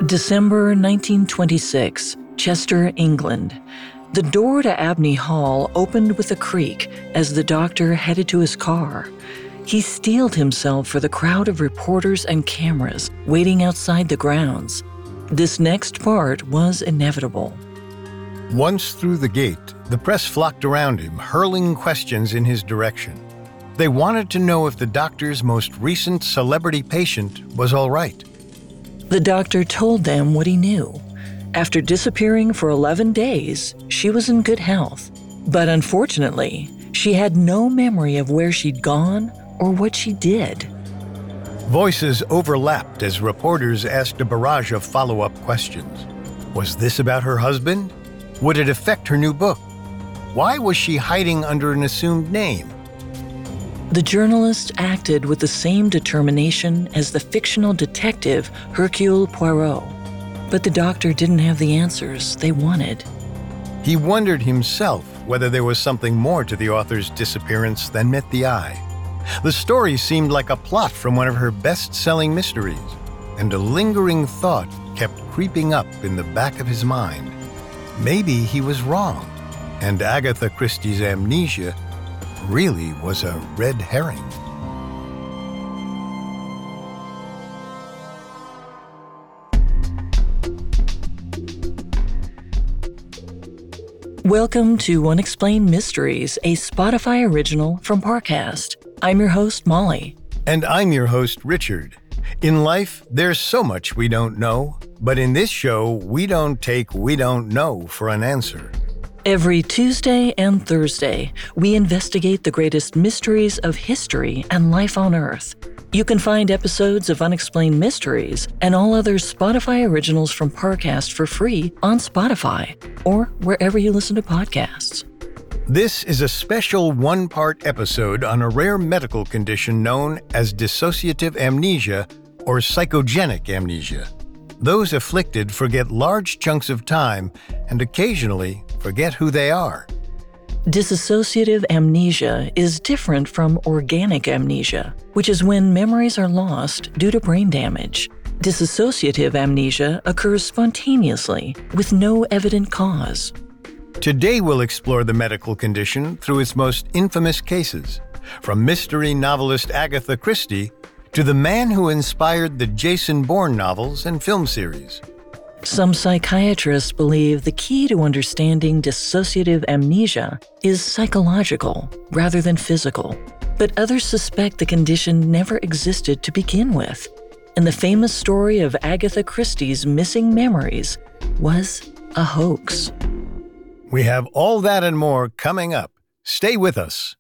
December 1926, Chester, England. The door to Abney Hall opened with a creak as the doctor headed to his car. He steeled himself for the crowd of reporters and cameras waiting outside the grounds. This next part was inevitable. Once through the gate, the press flocked around him, hurling questions in his direction. They wanted to know if the doctor's most recent celebrity patient was all right. The doctor told them what he knew. After disappearing for 11 days, she was in good health. But unfortunately, she had no memory of where she'd gone or what she did. Voices overlapped as reporters asked a barrage of follow-up questions. Was this about her husband? Would it affect her new book? Why was she hiding under an assumed name? The journalist acted with the same determination as the fictional detective Hercule Poirot. But the doctor didn't have the answers they wanted. He wondered himself whether there was something more to the author's disappearance than met the eye. The story seemed like a plot from one of her best-selling mysteries, and a lingering thought kept creeping up in the back of his mind. Maybe he was wrong, and Agatha Christie's amnesia really was a red herring. Welcome to Unexplained Mysteries, a Spotify original from Parcast. I'm your host, Molly. And I'm your host, Richard. In life, there's so much we don't know, but in this show, we don't take "we don't know" for an answer. Every Tuesday and Thursday, we investigate the greatest mysteries of history and life on Earth. You can find episodes of Unexplained Mysteries and all other Spotify originals from Parcast for free on Spotify or wherever you listen to podcasts. This is a special one-part episode on a rare medical condition known as dissociative amnesia or psychogenic amnesia. Those afflicted forget large chunks of time and occasionally forget who they are. Dissociative amnesia is different from organic amnesia, which is when memories are lost due to brain damage. Dissociative amnesia occurs spontaneously with no evident cause. Today we'll explore the medical condition through its most infamous cases, from mystery novelist Agatha Christie to the man who inspired the Jason Bourne novels and film series. Some psychiatrists believe the key to understanding dissociative amnesia is psychological rather than physical, but others suspect the condition never existed to begin with, and the famous story of Agatha Christie's missing memories was a hoax. We have all that and more coming up. Stay with us.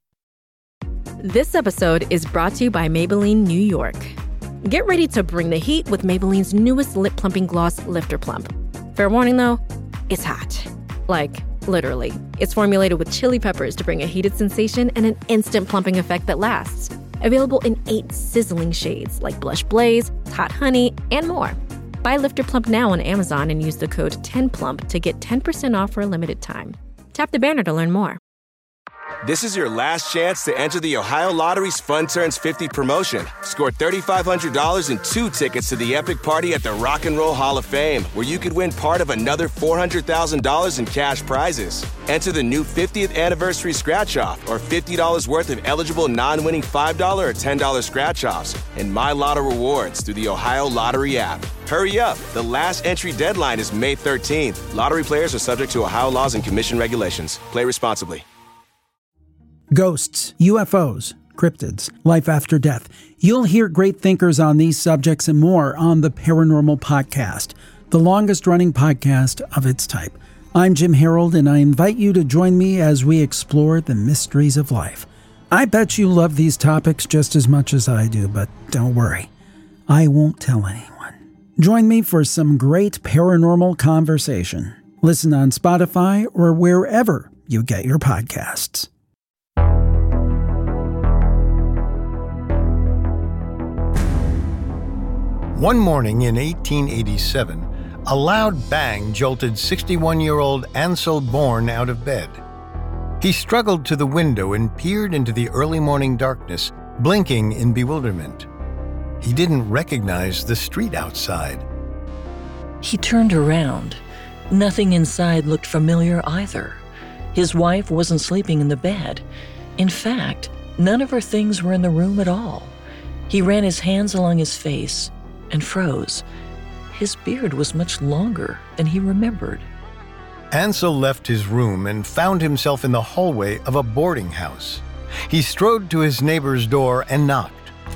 This episode is brought to you by Maybelline New York. Get ready to bring the heat with Maybelline's newest lip plumping gloss, Lifter Plump. Fair warning though, it's hot. Like, literally. It's formulated with chili peppers to bring a heated sensation and an instant plumping effect that lasts. Available in 8 sizzling shades like Blush Blaze, Hot Honey, and more. Buy Lifter Plump now on Amazon and use the code 10PLUMP to get 10% off for a limited time. Tap the banner to learn more. This is your last chance to enter the Ohio Lottery's Fun Turns 50 promotion. Score $3,500 and 2 tickets to the epic party at the Rock and Roll Hall of Fame, where you could win part of another $400,000 in cash prizes. Enter the new 50th anniversary scratch-off or $50 worth of eligible non-winning $5 or $10 scratch-offs and My Lotto rewards through the Ohio Lottery app. Hurry up. The last entry deadline is May 13th. Lottery players are subject to Ohio laws and commission regulations. Play responsibly. Ghosts, UFOs, cryptids, life after death. You'll hear great thinkers on these subjects and more on the Paranormal Podcast, the longest-running podcast of its type. I'm Jim Harold, and I invite you to join me as we explore the mysteries of life. I bet you love these topics just as much as I do, but don't worry. I won't tell anyone. Join me for some great paranormal conversation. Listen on Spotify or wherever you get your podcasts. One morning in 1887, a loud bang jolted 61-year-old Ansel Bourne out of bed. He struggled to the window and peered into the early morning darkness, blinking in bewilderment. He didn't recognize the street outside. He turned around. Nothing inside looked familiar either. His wife wasn't sleeping in the bed. In fact, none of her things were in the room at all. He ran his hands along his face and froze. His beard was much longer than he remembered. Ansel left his room and found himself in the hallway of a boarding house. He strode to his neighbor's door and knocked.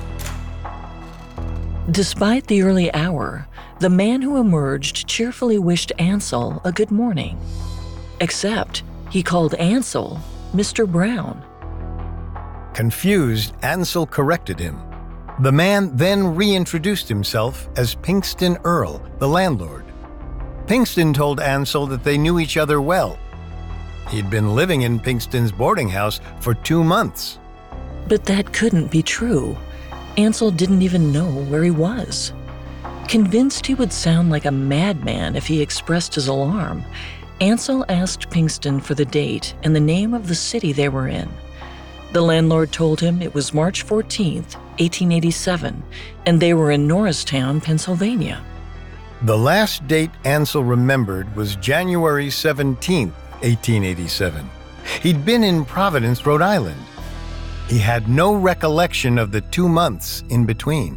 Despite the early hour, the man who emerged cheerfully wished Ansel a good morning. Except he called Ansel Mr. Brown. Confused, Ansel corrected him. The man then reintroduced himself as Pinkston Earl, the landlord. Pinkston told Ansel that they knew each other well. He'd been living in Pinkston's boarding house for 2 months. But that couldn't be true. Ansel didn't even know where he was. Convinced he would sound like a madman if he expressed his alarm, Ansel asked Pinkston for the date and the name of the city they were in. The landlord told him it was March 14th, 1887, and they were in Norristown, Pennsylvania. The last date Ansel remembered was January 17th, 1887. He'd been in Providence, Rhode Island. He had no recollection of the 2 months in between.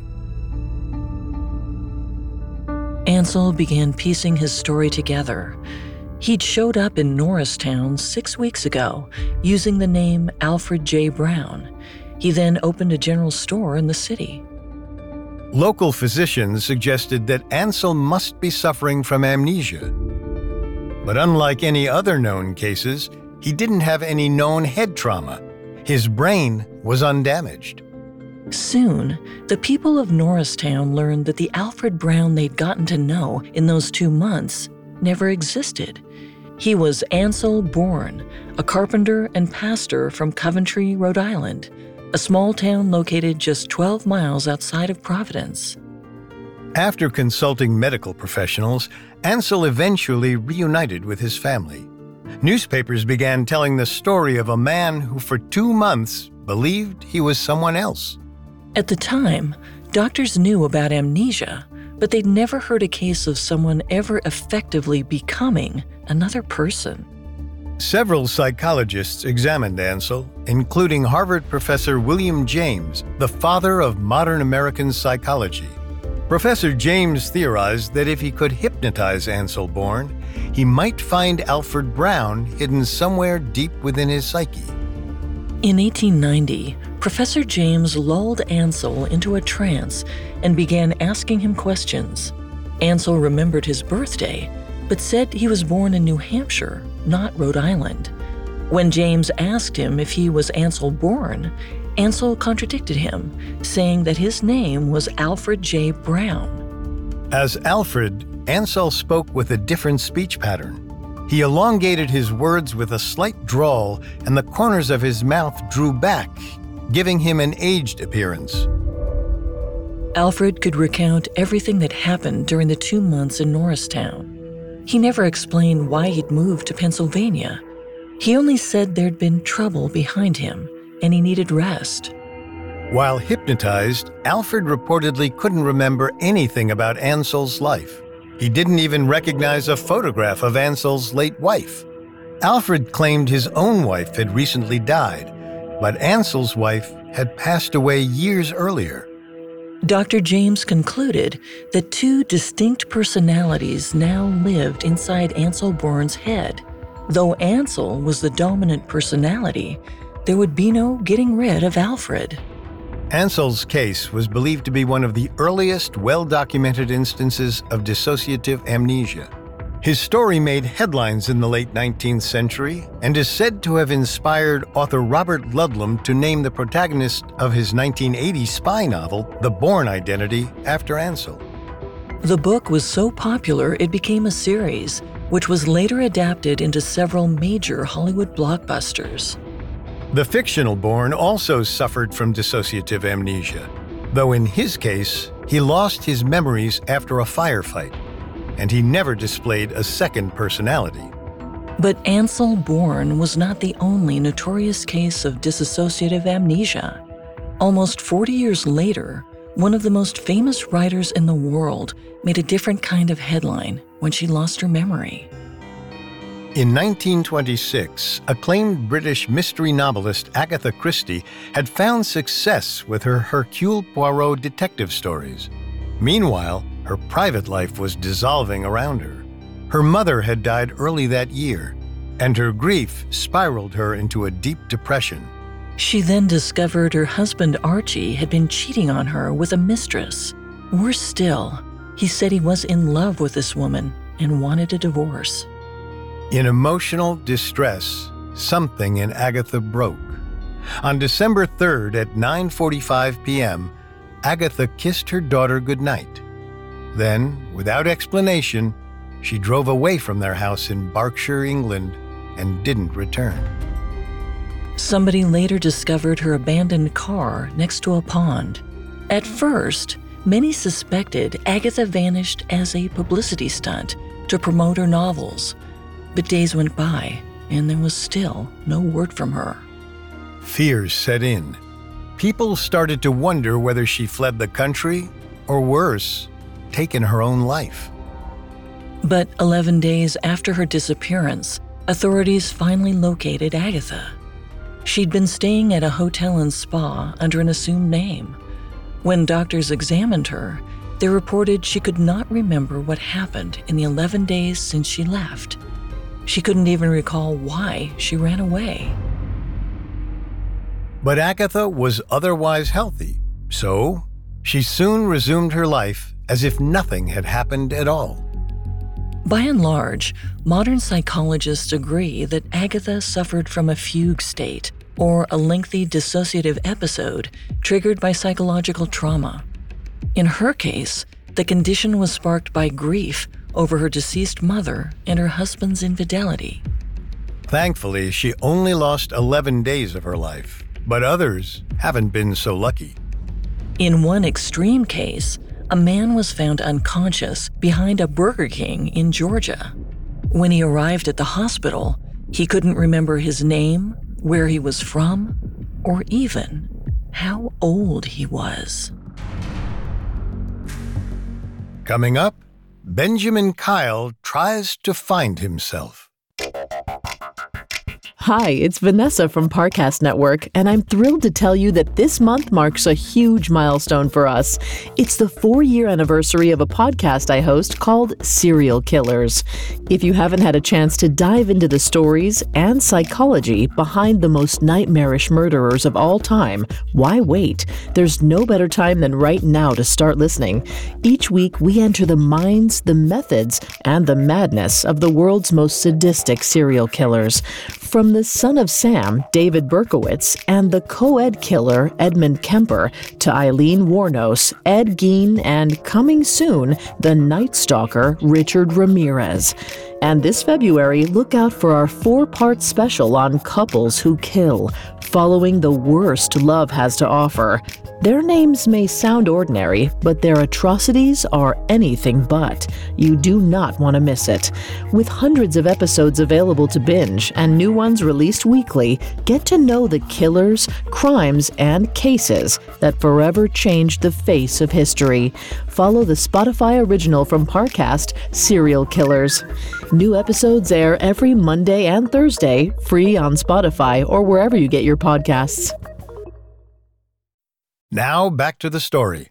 Ansel began piecing his story together. He'd showed up in Norristown 6 weeks ago using the name Alfred J. Brown. He then opened a general store in the city. Local physicians suggested that Ansel must be suffering from amnesia. But unlike any other known cases, he didn't have any known head trauma. His brain was undamaged. Soon, the people of Norristown learned that the Alfred Brown they'd gotten to know in those 2 months never existed. He was Ansel Bourne, a carpenter and pastor from Coventry, Rhode Island, a small town located just 12 miles outside of Providence. After consulting medical professionals, Ansel eventually reunited with his family. Newspapers began telling the story of a man who for 2 months believed he was someone else. At the time, doctors knew about amnesia, but they'd never heard a case of someone ever effectively becoming another person. Several psychologists examined Ansel, including Harvard professor William James, the father of modern American psychology. Professor James theorized that if he could hypnotize Ansel Bourne, he might find Alfred Brown hidden somewhere deep within his psyche. In 1890, Professor James lulled Ansel into a trance and began asking him questions. Ansel remembered his birthday, but said he was born in New Hampshire, not Rhode Island. When James asked him if he was Ansel Bourne, Ansel contradicted him, saying that his name was Alfred J. Brown. As Alfred, Ansel spoke with a different speech pattern. He elongated his words with a slight drawl, and the corners of his mouth drew back, giving him an aged appearance. Alfred could recount everything that happened during the 2 months in Norristown. He never explained why he'd moved to Pennsylvania. He only said there'd been trouble behind him, and he needed rest. While hypnotized, Alfred reportedly couldn't remember anything about Ansel's life. He didn't even recognize a photograph of Ansel's late wife. Alfred claimed his own wife had recently died, but Ansel's wife had passed away years earlier. Dr. James concluded that 2 distinct personalities now lived inside Ansel Bourne's head. Though Ansel was the dominant personality, there would be no getting rid of Alfred. Ansel's case was believed to be one of the earliest well-documented instances of dissociative amnesia. His story made headlines in the late 19th century and is said to have inspired author Robert Ludlum to name the protagonist of his 1980 spy novel, The Bourne Identity, after Ansel. The book was so popular it became a series, which was later adapted into several major Hollywood blockbusters. The fictional Bourne also suffered from dissociative amnesia, though in his case, he lost his memories after a firefight, and he never displayed a second personality. But Ansel Bourne was not the only notorious case of dissociative amnesia. Almost 40 years later, one of the most famous writers in the world made a different kind of headline when she lost her memory. In 1926, acclaimed British mystery novelist Agatha Christie had found success with her Hercule Poirot detective stories. Meanwhile, her private life was dissolving around her. Her mother had died early that year, and her grief spiraled her into a deep depression. She then discovered her husband Archie had been cheating on her with a mistress. Worse still, he said he was in love with this woman and wanted a divorce. In emotional distress, something in Agatha broke. On December 3rd at 9:45 p.m., Agatha kissed her daughter goodnight. Then, without explanation, she drove away from their house in Berkshire, England, and didn't return. Somebody later discovered her abandoned car next to a pond. At first, many suspected Agatha vanished as a publicity stunt to promote her novels. But days went by, and there was still no word from her. Fears set in. People started to wonder whether she fled the country, or worse, taken her own life. But 11 days after her disappearance, authorities finally located Agatha. She'd been staying at a hotel and spa under an assumed name. When doctors examined her, they reported she could not remember what happened in the 11 days since she left. She couldn't even recall why she ran away. But Agatha was otherwise healthy, so she soon resumed her life as if nothing had happened at all. By and large, modern psychologists agree that Agatha suffered from a fugue state, or a lengthy dissociative episode triggered by psychological trauma. In her case, the condition was sparked by grief over her deceased mother and her husband's infidelity. Thankfully, she only lost 11 days of her life, but others haven't been so lucky. In one extreme case, a man was found unconscious behind a Burger King in Georgia. When he arrived at the hospital, he couldn't remember his name, where he was from, or even how old he was. Coming up, Benjamin Kyle tries to find himself. Hi, it's Vanessa from Parcast Network, and I'm thrilled to tell you that this month marks a huge milestone for us. It's the 4-year anniversary of a podcast I host called Serial Killers. If you haven't had a chance to dive into the stories and psychology behind the most nightmarish murderers of all time, why wait? There's no better time than right now to start listening. Each week, we enter the minds, the methods, and the madness of the world's most sadistic serial killers. From the son of Sam, David Berkowitz, and the co-ed killer, Edmund Kemper, to Eileen Wuornos, Ed Gein, and coming soon, the Night Stalker, Richard Ramirez. And this February, look out for our 4-part special on couples who kill, following the worst love has to offer. Their names may sound ordinary, but their atrocities are anything but. You do not want to miss it. With hundreds of episodes available to binge and new ones released weekly, get to know the killers, crimes, and cases that forever changed the face of history. Follow the Spotify original from Parcast, Serial Killers. New episodes air every Monday and Thursday, free on Spotify or wherever you get your podcasts. Now back to the story.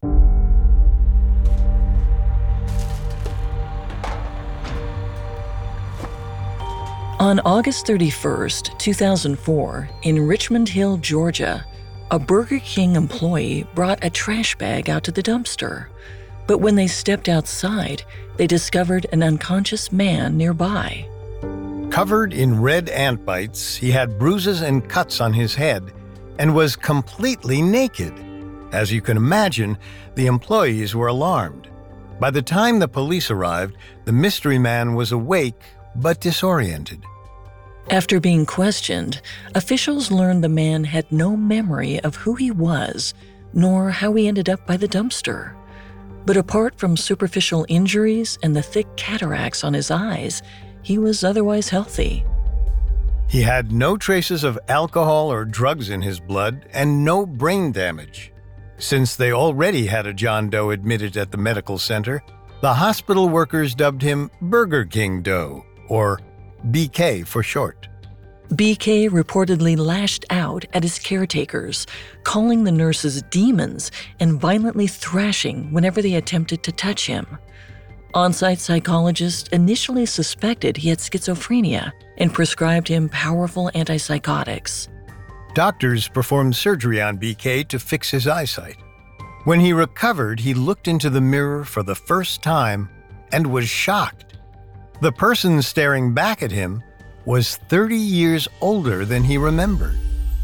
On August 31st, 2004, in Richmond Hill, Georgia, a Burger King employee brought a trash bag out to the dumpster. But when they stepped outside, they discovered an unconscious man nearby. Covered in red ant bites, he had bruises and cuts on his head and was completely naked. As you can imagine, the employees were alarmed. By the time the police arrived, the mystery man was awake but disoriented. After being questioned, officials learned the man had no memory of who he was, nor how he ended up by the dumpster. But apart from superficial injuries and the thick cataracts on his eyes, he was otherwise healthy. He had no traces of alcohol or drugs in his blood and no brain damage. Since they already had a John Doe admitted at the medical center, The hospital workers dubbed him Burger King Doe, or BK for short. BK reportedly lashed out at his caretakers, calling the nurses demons and violently thrashing whenever they attempted to touch him. On-site psychologists initially suspected he had schizophrenia and prescribed him powerful antipsychotics. Doctors performed surgery on BK to fix his eyesight. When he recovered, he looked into the mirror for the first time and was shocked. The person staring back at him was 30 years older than he remembered.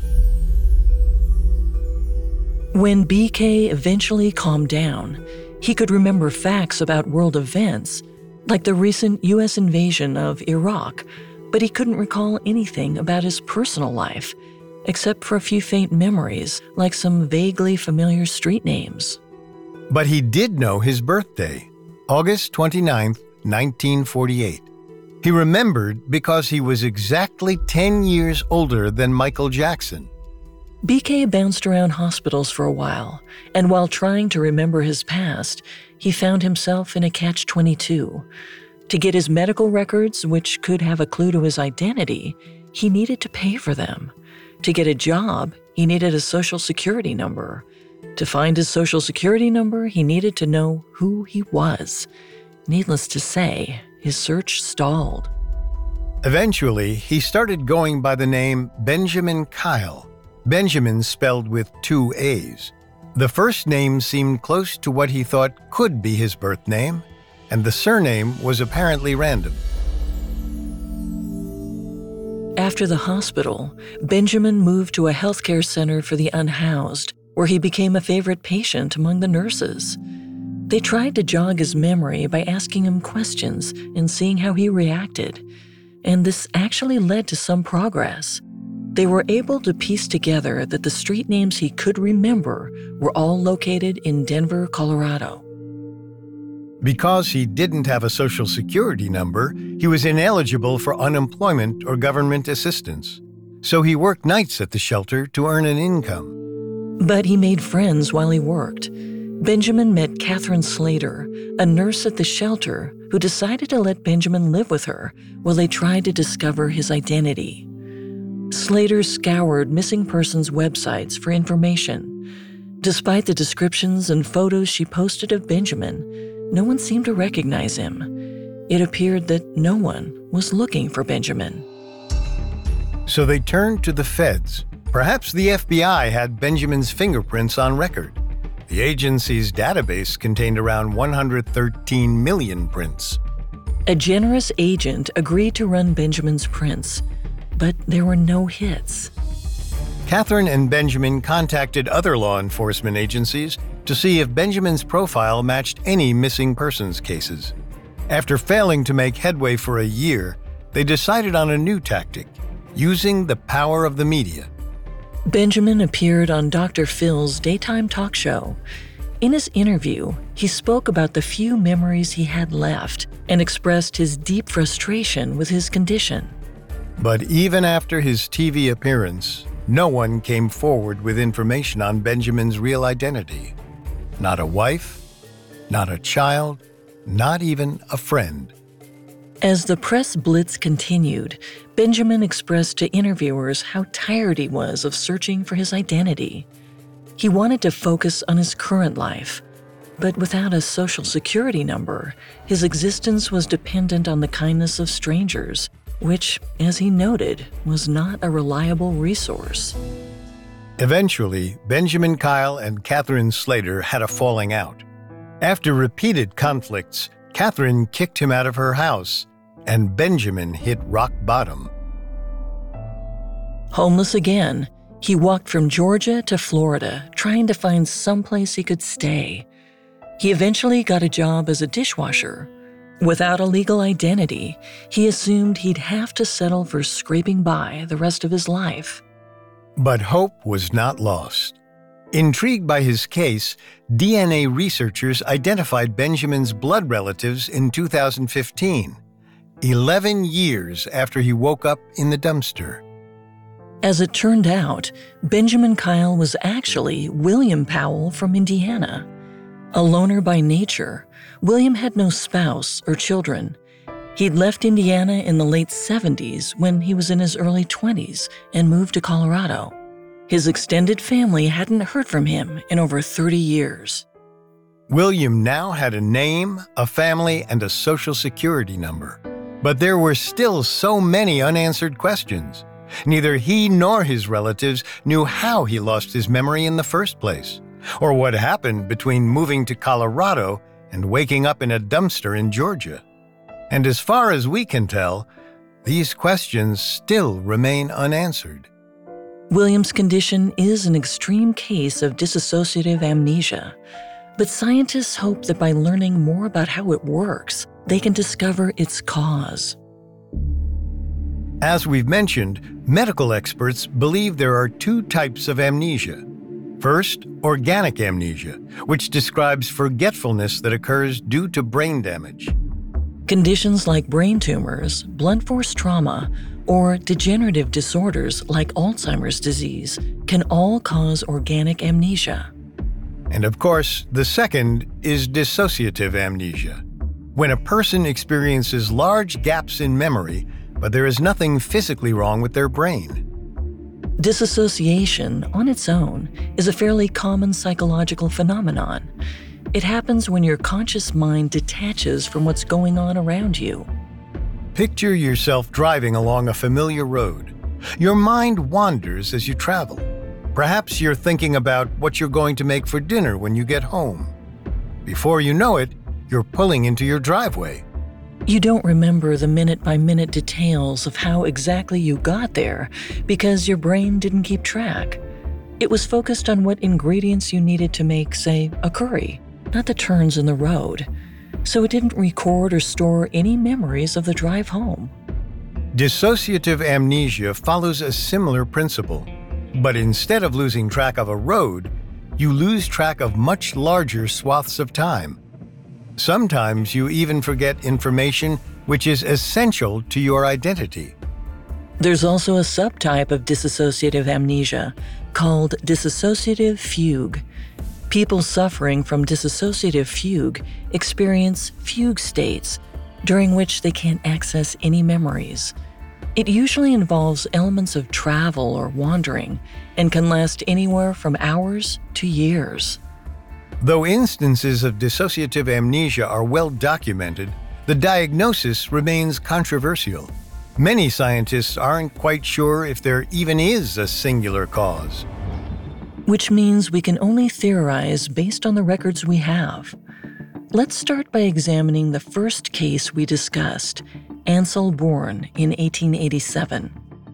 When BK eventually calmed down, he could remember facts about world events, like the recent U.S. invasion of Iraq, but he couldn't recall anything about his personal life, except for a few faint memories, like some vaguely familiar street names. But he did know his birthday, August 29, 1948. He remembered because he was exactly 10 years older than Michael Jackson. BK bounced around hospitals for a while, and while trying to remember his past, he found himself in a catch-22. To get his medical records, which could have a clue to his identity, he needed to pay for them. To get a job, he needed a social security number. To find his social security number, he needed to know who he was. Needless to say, his search stalled. Eventually, he started going by the name Benjamin Kyle. Benjamin spelled with 2 A's. The first name seemed close to what he thought could be his birth name, and the surname was apparently random. After the hospital, Benjamin moved to a healthcare center for the unhoused, where he became a favorite patient among the nurses. They tried to jog his memory by asking him questions and seeing how he reacted, and this actually led to some progress. They were able to piece together that the street names he could remember were all located in Denver, Colorado. Because he didn't have a social security number, he was ineligible for unemployment or government assistance. So he worked nights at the shelter to earn an income. But he made friends while he worked. Benjamin met Catherine Slater, a nurse at the shelter, who decided to let Benjamin live with her while they tried to discover his identity. Slater scoured missing persons' websites for information. Despite the descriptions and photos she posted of Benjamin, no one seemed to recognize him. It appeared that no one was looking for Benjamin. So they turned to the feds. Perhaps the FBI had Benjamin's fingerprints on record. The agency's database contained around 113 million prints. A generous agent agreed to run Benjamin's prints, but there were no hits. Catherine and Benjamin contacted other law enforcement agencies to see if Benjamin's profile matched any missing persons cases. After failing to make headway for a year, they decided on a new tactic, using the power of the media. Benjamin appeared on Dr. Phil's daytime talk show. In his interview, he spoke about the few memories he had left and expressed his deep frustration with his condition. But even after his TV appearance, no one came forward with information on Benjamin's real identity. Not a wife, not a child, not even a friend. As the press blitz continued, Benjamin expressed to interviewers how tired he was of searching for his identity. He wanted to focus on his current life, but without a social security number, his existence was dependent on the kindness of strangers, which, as he noted, was not a reliable resource. Eventually, Benjamin Kyle and Catherine Slater had a falling out. After repeated conflicts, Catherine kicked him out of her house, and Benjamin hit rock bottom. Homeless again, he walked from Georgia to Florida, trying to find someplace he could stay. He eventually got a job as a dishwasher. Without a legal identity, he assumed he'd have to settle for scraping by the rest of his life. But hope was not lost. Intrigued by his case, DNA researchers identified Benjamin's blood relatives in 2015, 11 years after he woke up in the dumpster. As it turned out, Benjamin Kyle was actually William Powell from Indiana. A loner by nature, William had no spouse or children. He'd left Indiana in the late 70s when he was in his early 20s and moved to Colorado. His extended family hadn't heard from him in over 30 years. William now had a name, a family, and a social security number. But there were still so many unanswered questions. Neither he nor his relatives knew how he lost his memory in the first place, or what happened between moving to Colorado and waking up in a dumpster in Georgia. And as far as we can tell, these questions still remain unanswered. William's condition is an extreme case of dissociative amnesia, but scientists hope that by learning more about how it works, they can discover its cause. As we've mentioned, medical experts believe there are two types of amnesia. First, organic amnesia, which describes forgetfulness that occurs due to brain damage. Conditions like brain tumors, blunt force trauma, or degenerative disorders like Alzheimer's disease can all cause organic amnesia. And of course, the second is dissociative amnesia, when a person experiences large gaps in memory, but there is nothing physically wrong with their brain. Disassociation, on its own, is a fairly common psychological phenomenon. It happens when your conscious mind detaches from what's going on around you. Picture yourself driving along a familiar road. Your mind wanders as you travel. Perhaps you're thinking about what you're going to make for dinner when you get home. Before you know it, you're pulling into your driveway. You don't remember the minute-by-minute details of how exactly you got there because your brain didn't keep track. It was focused on what ingredients you needed to make, say, a curry, not the turns in the road. So it didn't record or store any memories of the drive home. Dissociative amnesia follows a similar principle, but instead of losing track of a road, you lose track of much larger swaths of time. Sometimes you even forget information which is essential to your identity. There's also a subtype of dissociative amnesia called dissociative fugue. People suffering from dissociative fugue experience fugue states, during which they can't access any memories. It usually involves elements of travel or wandering and can last anywhere from hours to years. Though instances of dissociative amnesia are well documented, the diagnosis remains controversial. Many scientists aren't quite sure if there even is a singular cause. Which means we can only theorize based on the records we have. Let's start by examining the first case we discussed, Ansel Bourne in 1887.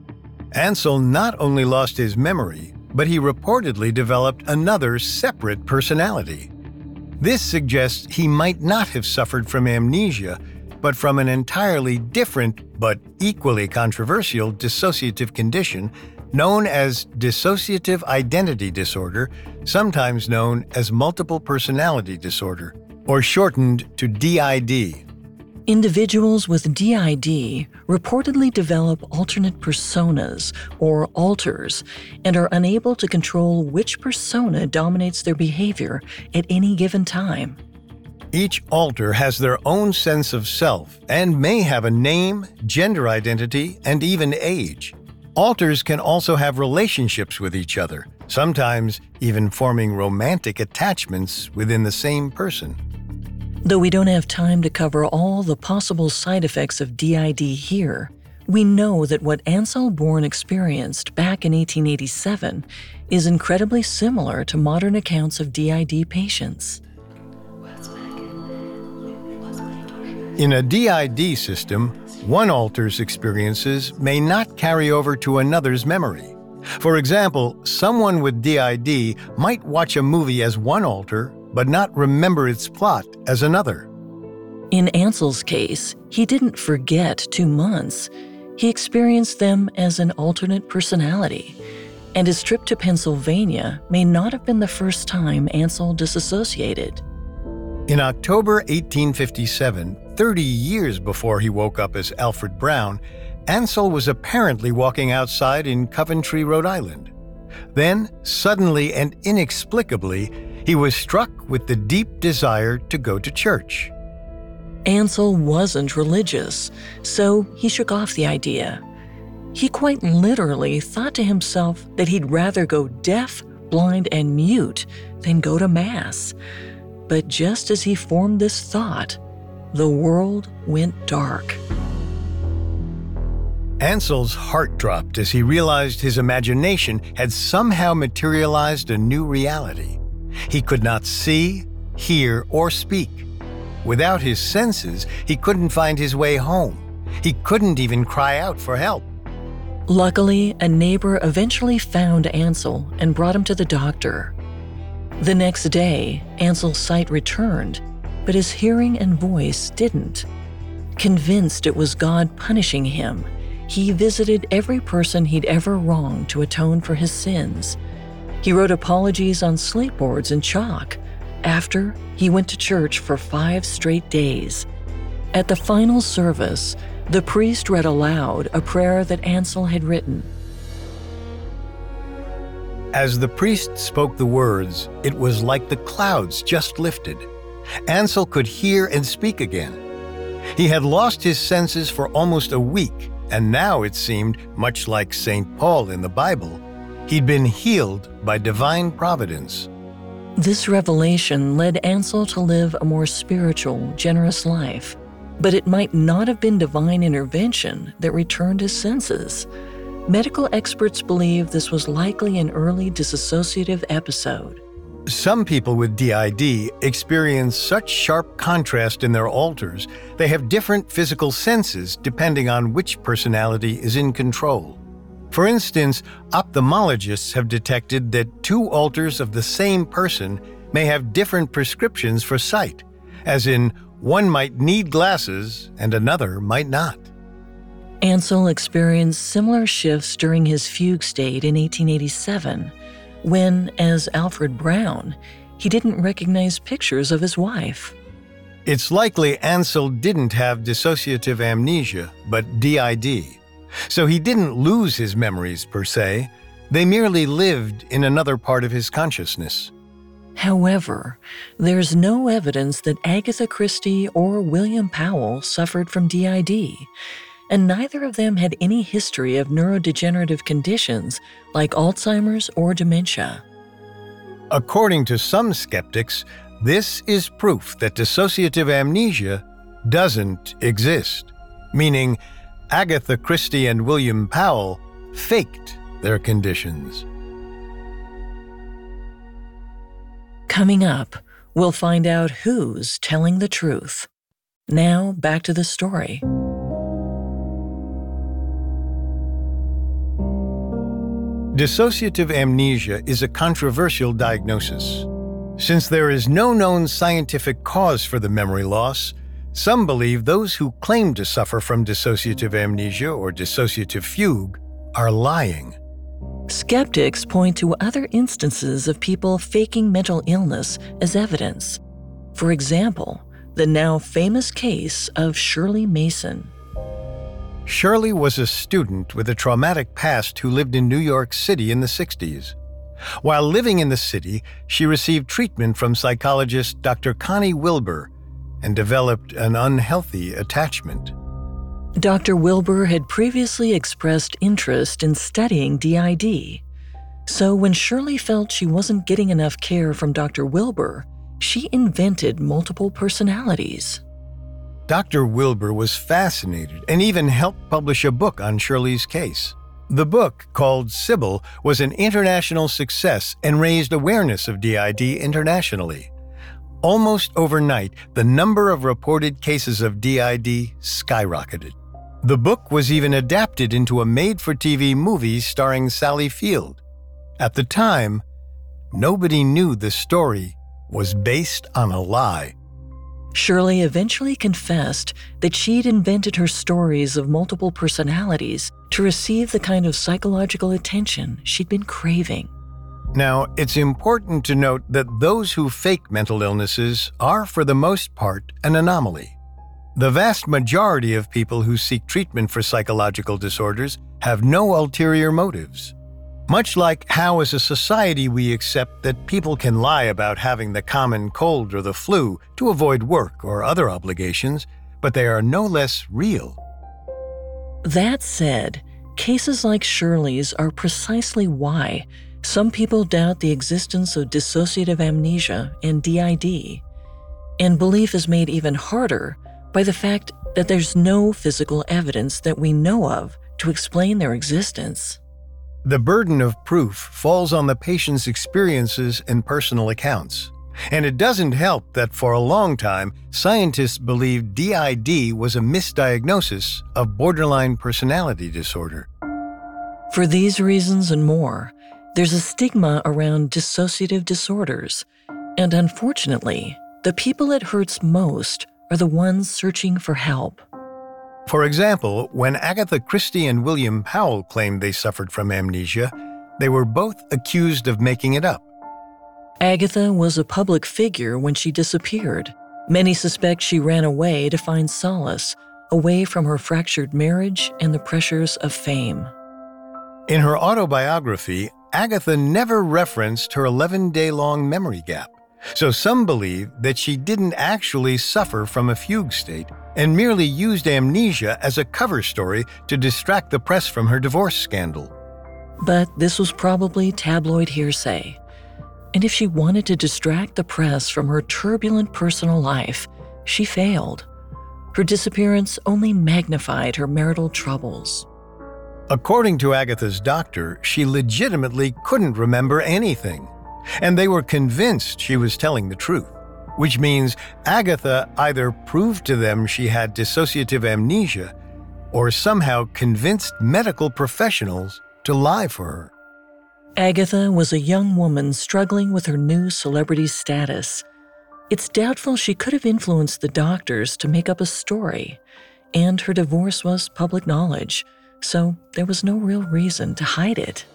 Ansel not only lost his memory, but he reportedly developed another separate personality. This suggests he might not have suffered from amnesia, but from an entirely different but equally controversial dissociative condition known as dissociative identity disorder, sometimes known as multiple personality disorder, or shortened to DID. Individuals with DID reportedly develop alternate personas, or alters, and are unable to control which persona dominates their behavior at any given time. Each alter has their own sense of self and may have a name, gender identity, and even age. Alters can also have relationships with each other, sometimes even forming romantic attachments within the same person. Though we don't have time to cover all the possible side effects of DID here, we know that what Ansel Bourne experienced back in 1887 is incredibly similar to modern accounts of DID patients. In a DID system, one alter's experiences may not carry over to another's memory. For example, someone with DID might watch a movie as one alter, but not remember its plot as another. In Ansel's case, he didn't forget 2 months. He experienced them as an alternate personality, and his trip to Pennsylvania may not have been the first time Ansel disassociated. In October 1857, 30 years before he woke up as Alfred Brown, Ansel was apparently walking outside in Coventry, Rhode Island. Then, suddenly and inexplicably, He was struck with the deep desire to go to church. Ansel wasn't religious, so he shook off the idea. He quite literally thought to himself that he'd rather go deaf, blind, and mute than go to Mass. But just as he formed this thought, the world went dark. Ansel's heart dropped as he realized his imagination had somehow materialized a new reality. He could not see, hear, or speak. Without his senses, he couldn't find his way home. He couldn't even cry out for help. Luckily, a neighbor eventually found Ansel and brought him to the doctor. The next day, Ansel's sight returned, but his hearing and voice didn't. Convinced it was God punishing him, he visited every person he'd ever wronged to atone for his sins. He wrote apologies on slate boards in chalk. After, he went to church for 5 straight days. At the final service, the priest read aloud a prayer that Ansel had written. As the priest spoke the words, it was like the clouds just lifted. Ansel could hear and speak again. He had lost his senses for almost a week, and now it seemed, much like St. Paul in the Bible, he'd been healed by divine providence. This revelation led Ansel to live a more spiritual, generous life. But it might not have been divine intervention that returned his senses. Medical experts believe this was likely an early dissociative episode. Some people with DID experience such sharp contrast in their alters, they have different physical senses depending on which personality is in control. For instance, ophthalmologists have detected that 2 alters of the same person may have different prescriptions for sight, as in one might need glasses and another might not. Ansel experienced similar shifts during his fugue state in 1887, when, as Alfred Brown, he didn't recognize pictures of his wife. It's likely Ansel didn't have dissociative amnesia, but DID. So he didn't lose his memories per se, they merely lived in another part of his consciousness. However, there's no evidence that Agatha Christie or William Powell suffered from DID, and neither of them had any history of neurodegenerative conditions like Alzheimer's or dementia. According to some skeptics, this is proof that dissociative amnesia doesn't exist, meaning Agatha Christie and William Powell faked their conditions. Coming up, we'll find out who's telling the truth. Now, back to the story. Dissociative amnesia is a controversial diagnosis. Since there is no known scientific cause for the memory loss, some believe those who claim to suffer from dissociative amnesia or dissociative fugue are lying. Skeptics point to other instances of people faking mental illness as evidence. For example, the now famous case of Shirley Mason. Shirley was a student with a traumatic past who lived in New York City in the 60s. While living in the city, she received treatment from psychologist Dr. Connie Wilbur and developed an unhealthy attachment. Dr. Wilbur had previously expressed interest in studying DID. So when Shirley felt she wasn't getting enough care from Dr. Wilbur, she invented multiple personalities. Dr. Wilbur was fascinated and even helped publish a book on Shirley's case. The book, called Sybil, was an international success and raised awareness of DID internationally. Almost overnight, the number of reported cases of DID skyrocketed. The book was even adapted into a made-for-TV movie starring Sally Field. At the time, nobody knew the story was based on a lie. Shirley eventually confessed that she'd invented her stories of multiple personalities to receive the kind of psychological attention she'd been craving. Now, it's important to note that those who fake mental illnesses are, for the most part, an anomaly. The vast majority of people who seek treatment for psychological disorders have no ulterior motives. Much like how as a society we accept that people can lie about having the common cold or the flu to avoid work or other obligations, but they are no less real. That said, cases like Shirley's are precisely why some people doubt the existence of dissociative amnesia and DID, and belief is made even harder by the fact that there's no physical evidence that we know of to explain their existence. The burden of proof falls on the patient's experiences and personal accounts. And it doesn't help that for a long time, scientists believed DID was a misdiagnosis of borderline personality disorder. For these reasons and more, there's a stigma around dissociative disorders, and unfortunately, the people it hurts most are the ones searching for help. For example, when Agatha Christie and William Powell claimed they suffered from amnesia, they were both accused of making it up. Agatha was a public figure when she disappeared. Many suspect she ran away to find solace, away from her fractured marriage and the pressures of fame. In her autobiography, Agatha never referenced her 11-day-long memory gap, so some believe that she didn't actually suffer from a fugue state and merely used amnesia as a cover story to distract the press from her divorce scandal. But this was probably tabloid hearsay. And if she wanted to distract the press from her turbulent personal life, she failed. Her disappearance only magnified her marital troubles. According to Agatha's doctor, she legitimately couldn't remember anything, and they were convinced she was telling the truth, which means Agatha either proved to them she had dissociative amnesia or somehow convinced medical professionals to lie for her. Agatha was a young woman struggling with her new celebrity status. It's doubtful she could have influenced the doctors to make up a story, and her divorce was public knowledge, so there was no real reason to hide it.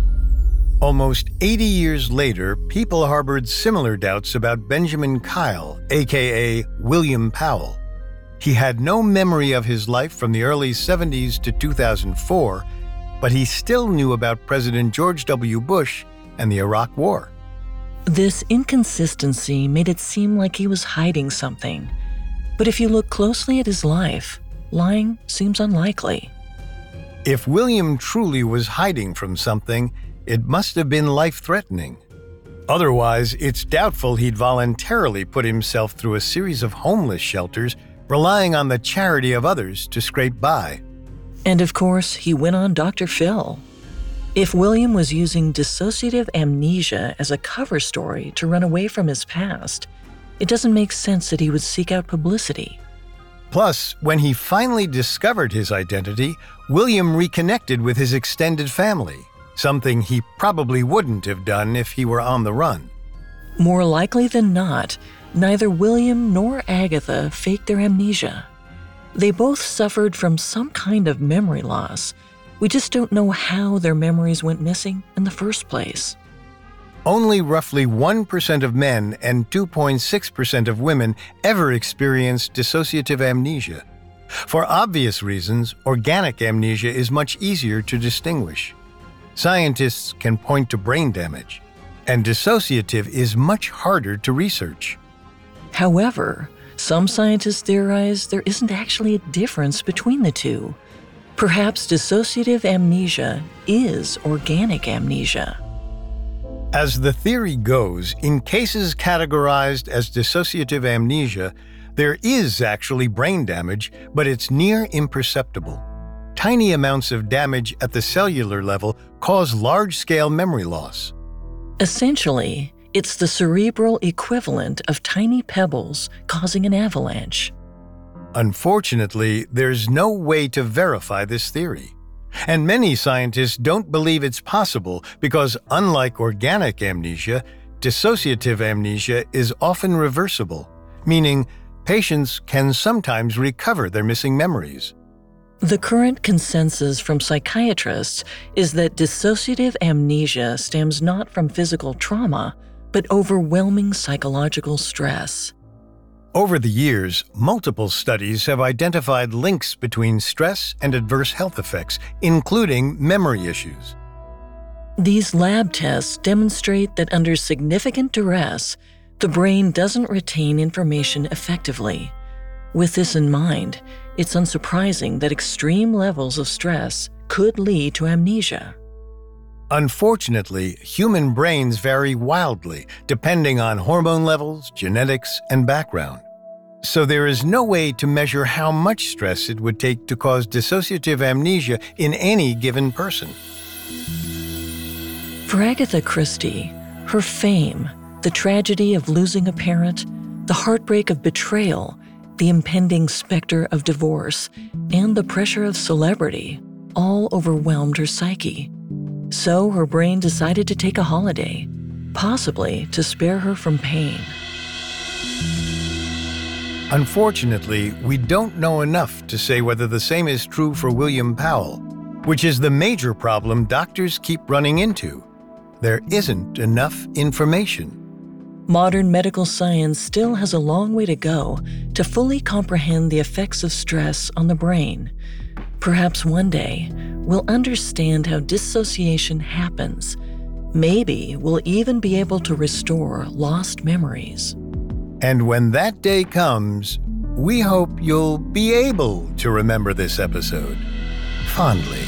Almost 80 years later, people harbored similar doubts about Benjamin Kyle, aka William Powell. He had no memory of his life from the early 70s to 2004, but he still knew about President George W. Bush and the Iraq War. This inconsistency made it seem like he was hiding something. But if you look closely at his life, lying seems unlikely. If William truly was hiding from something, it must have been life-threatening. Otherwise, it's doubtful he'd voluntarily put himself through a series of homeless shelters, relying on the charity of others to scrape by. And of course, he went on Dr. Phil. If William was using dissociative amnesia as a cover story to run away from his past, it doesn't make sense that he would seek out publicity. Plus, when he finally discovered his identity, William reconnected with his extended family, something he probably wouldn't have done if he were on the run. More likely than not, neither William nor Agatha faked their amnesia. They both suffered from some kind of memory loss. We just don't know how their memories went missing in the first place. Only roughly 1% of men and 2.6% of women ever experienced dissociative amnesia. For obvious reasons, organic amnesia is much easier to distinguish. Scientists can point to brain damage, and dissociative is much harder to research. However, some scientists theorize there isn't actually a difference between the two. Perhaps dissociative amnesia is organic amnesia. As the theory goes, in cases categorized as dissociative amnesia, there is actually brain damage, but it's near imperceptible. Tiny amounts of damage at the cellular level cause large-scale memory loss. Essentially, it's the cerebral equivalent of tiny pebbles causing an avalanche. Unfortunately, there's no way to verify this theory. And many scientists don't believe it's possible because, unlike organic amnesia, dissociative amnesia is often reversible, meaning patients can sometimes recover their missing memories. The current consensus from psychiatrists is that dissociative amnesia stems not from physical trauma, but overwhelming psychological stress. Over the years, multiple studies have identified links between stress and adverse health effects, including memory issues. These lab tests demonstrate that under significant duress, the brain doesn't retain information effectively. With this in mind, it's unsurprising that extreme levels of stress could lead to amnesia. Unfortunately, human brains vary wildly depending on hormone levels, genetics, and background. So there is no way to measure how much stress it would take to cause dissociative amnesia in any given person. For Agatha Christie, her fame, the tragedy of losing a parent, the heartbreak of betrayal, the impending specter of divorce, and the pressure of celebrity all overwhelmed her psyche. So her brain decided to take a holiday, possibly to spare her from pain. Unfortunately, we don't know enough to say whether the same is true for William Powell, which is the major problem doctors keep running into. There isn't enough information. Modern medical science still has a long way to go to fully comprehend the effects of stress on the brain. Perhaps one day, we'll understand how dissociation happens. Maybe we'll even be able to restore lost memories. And when that day comes, we hope you'll be able to remember this episode fondly.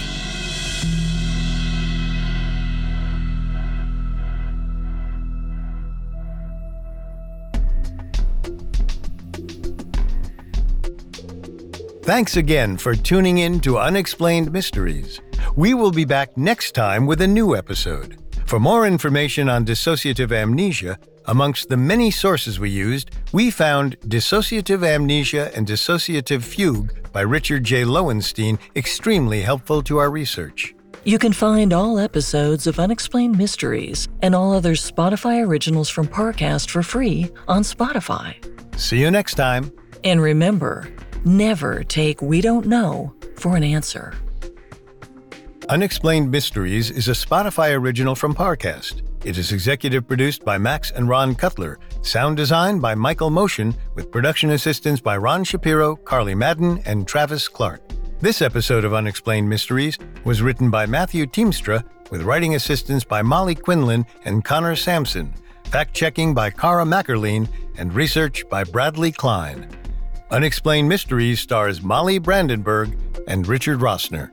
Thanks again for tuning in to Unexplained Mysteries. We will be back next time with a new episode. For more information on dissociative amnesia, amongst the many sources we used, we found Dissociative Amnesia and Dissociative Fugue by Richard J. Lowenstein extremely helpful to our research. You can find all episodes of Unexplained Mysteries and all other Spotify originals from Parcast for free on Spotify. See you next time. And remember, never take "we don't know" for an answer. Unexplained Mysteries is a Spotify original from Parcast. It is executive produced by Max and Ron Cutler, sound design by Michael Motion, with production assistance by Ron Shapiro, Carly Madden, and Travis Clark. This episode of Unexplained Mysteries was written by Matthew Teamstra, with writing assistance by Molly Quinlan and Connor Sampson, fact-checking by Cara Mackerline, and research by Bradley Klein. Unexplained Mysteries stars Molly Brandenburg and Richard Rossner.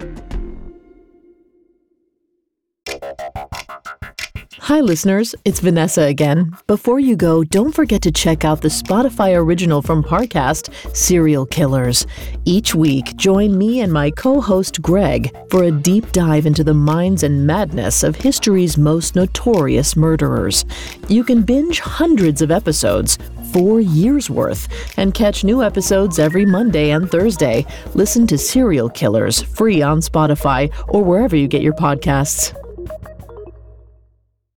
Hi, listeners. It's Vanessa again. Before you go, don't forget to check out the Spotify original from Parcast, Serial Killers. Each week, join me and my co-host Greg for a deep dive into the minds and madness of history's most notorious murderers. You can binge hundreds of episodes, 4 years worth, and catch new episodes every Monday and Thursday. Listen to Serial Killers free on Spotify or wherever you get your podcasts.